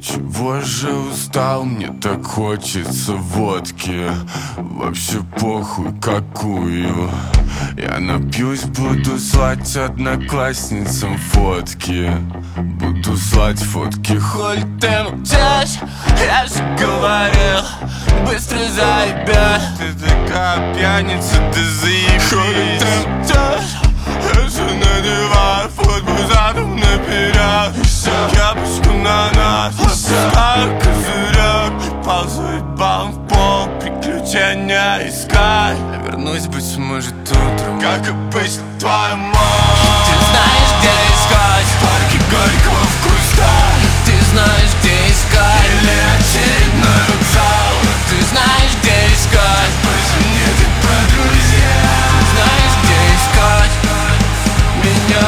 чего же устал, мне так хочется водки. Вообще похуй какую. Я напьюсь, буду слать одноклассницам фотки. Буду слать фотки. Хуй ты молчишь, я же говорил, быстро заебешь. Ты такая пьяница, ты заебись. Хуй ты молчишь, я же надеваю футбол задом наперед. Кепочку на нас, пускаю козырек. Ползает баллом в пол, приключения искать. Я вернусь, быть может, утром, как обычно, твою мать. Ты знаешь, где искать Парки Горького в кустах. Ты знаешь, где искать Или очередной вокзал. Ты знаешь, где искать Позвони ты по друзьям. Ты знаешь, где искать меня.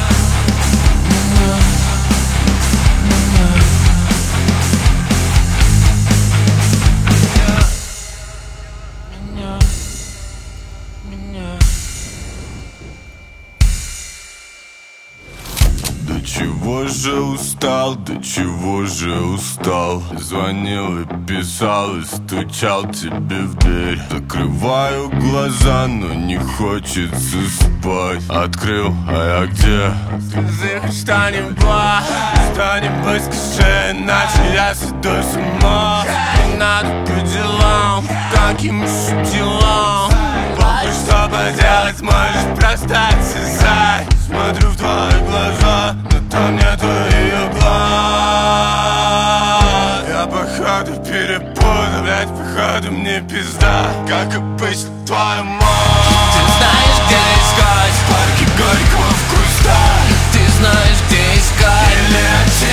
До чего же устал, до чего же устал. Звонил и писал, и стучал тебе в дверь. Закрываю глаза, но не хочется спать. Открыл, а я где? Скажи хоть что-нибудь, что-нибудь скажи, иначе я сойду с ума. Не надо по делам, таким уж делам. Похуй, что поделать, можешь просто отсосать. Смотрю в твои глаза, но там нету ее глаз. Я походу перепутал, блядь, походу мне пизда. Как обычно, твою мать. Ты знаешь, где искать Парки Горького в кустах. Ты знаешь, где искать Или